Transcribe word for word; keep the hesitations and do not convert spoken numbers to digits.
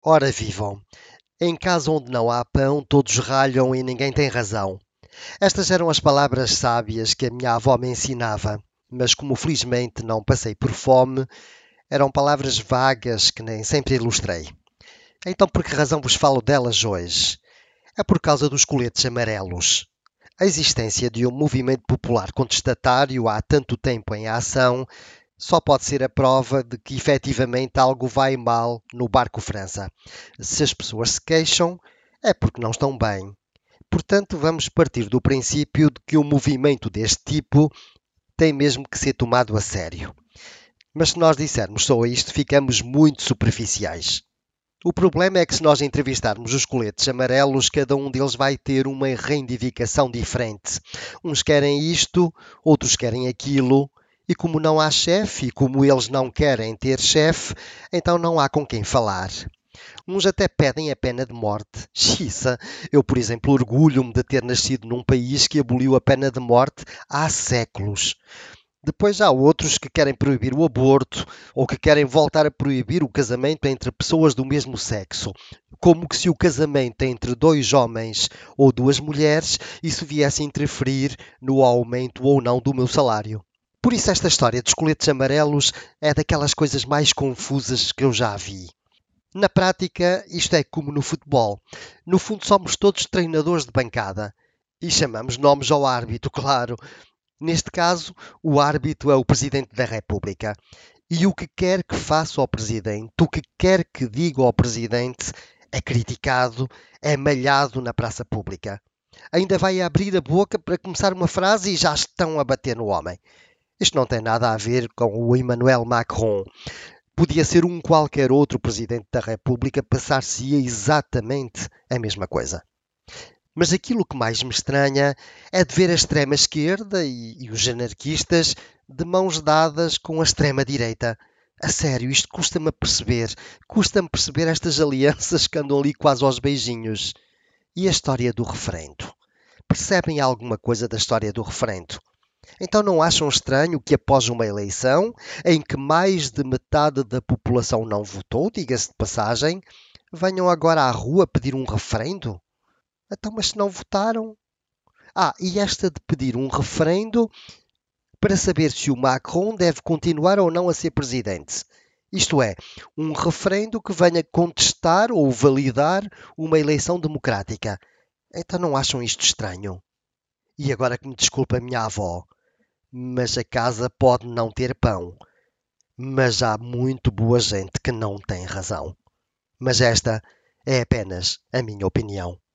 Ora vivam, em casa onde não há pão, todos ralham e ninguém tem razão. Estas eram as palavras sábias que a minha avó me ensinava, mas como felizmente não passei por fome, eram palavras vagas que nem sempre ilustrei. Então por que razão vos falo delas hoje? É por causa dos coletes amarelos. A existência de um movimento popular contestatário há tanto tempo em ação só pode ser a prova de que efetivamente algo vai mal no barco França. Se as pessoas se queixam, é porque não estão bem. Portanto, vamos partir do princípio de que um movimento deste tipo tem mesmo que ser tomado a sério. Mas se nós dissermos só isto, ficamos muito superficiais. O problema é que se nós entrevistarmos os coletes amarelos, cada um deles vai ter uma reivindicação diferente. Uns querem isto, outros querem aquilo, e como não há chefe, e como eles não querem ter chefe, então não há com quem falar. Uns até pedem a pena de morte. Xiça, eu, por exemplo, orgulho-me de ter nascido num país que aboliu a pena de morte há séculos. Depois há outros que querem proibir o aborto ou que querem voltar a proibir o casamento entre pessoas do mesmo sexo, como que se o casamento entre dois homens ou duas mulheres isso viesse a interferir no aumento ou não do meu salário. Por isso esta história dos coletes amarelos é daquelas coisas mais confusas que eu já vi. Na prática, isto é como no futebol. No fundo, somos todos treinadores de bancada. E chamamos nomes ao árbitro, claro. Neste caso, o árbitro é o Presidente da República. E o que quer que faça ao Presidente, o que quer que diga ao Presidente, é criticado, é malhado na praça pública. Ainda vai abrir a boca para começar uma frase e já estão a bater no homem. Isto não tem nada a ver com o Emmanuel Macron. Podia ser um qualquer outro Presidente da República, passar-se-ia exatamente a mesma coisa. Mas aquilo que mais me estranha é de ver a extrema-esquerda e, e os anarquistas de mãos dadas com a extrema-direita. A sério, isto custa-me a perceber. Custa-me perceber estas alianças que andam ali quase aos beijinhos. E a história do referendo? Percebem alguma coisa da história do referendo? Então não acham estranho que após uma eleição, em que mais de metade da população não votou, diga-se de passagem, venham agora à rua pedir um referendo? Então, mas se não votaram? Ah, e esta de pedir um referendo para saber se o Macron deve continuar ou não a ser presidente. Isto é, um referendo que venha contestar ou validar uma eleição democrática. Então não acham isto estranho? E agora que me desculpa a minha avó, mas a casa pode não ter pão. Mas há muito boa gente que não tem razão. Mas esta é apenas a minha opinião.